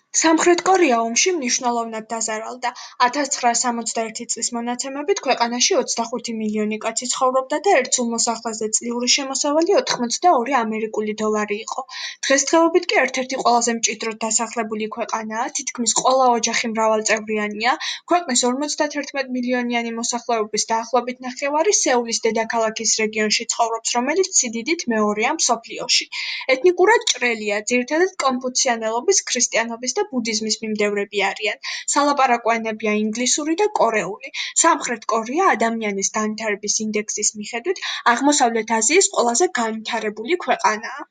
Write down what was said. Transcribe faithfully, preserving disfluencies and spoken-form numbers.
სამხრეთ კორეა ომში მნიშვნელოვნად დაზარალდა. ათას ცხრაასი სამოცდაერთი წლის მონაცემებით ქვეყანაში ოცდახუთი მილიონი კაცი ცხოვრობდა და ერთ სულ მოსახლეზე წლიური შემოსავალი ოთხმოცდაორი ამერიკული დოლარი იყო. დღესდღეობით კი ერთ-ერთი ყველაზე მჭიდროდ დასახლებული ქვეყანაა, თითქმის ყველა ოჯახი მრავალწევრიანია. ქვეყნის ორმოცდათერთმეტ მილიონიანი მოსახლეობის დაახლოებით ნახევარი სეულის დედაქალაქის რეგიონში ცხოვრობს, რომელიც სიდიდით მეორეა მსოფლიოში. ეთნიკურად ჭრელია, ძირითადად კონფუციანელობის, ქრისტიანობის და ბუდიზმის მიმდევრები არიან. სალაპარაკო ენებია ინგლისური და კორეული. სამხრეთ კორეა ადამიანის განვითარების ინდექსის მიხედვით აღმოსავლეთ აზიის ყველაზე განვითარებული ქვეყანაა.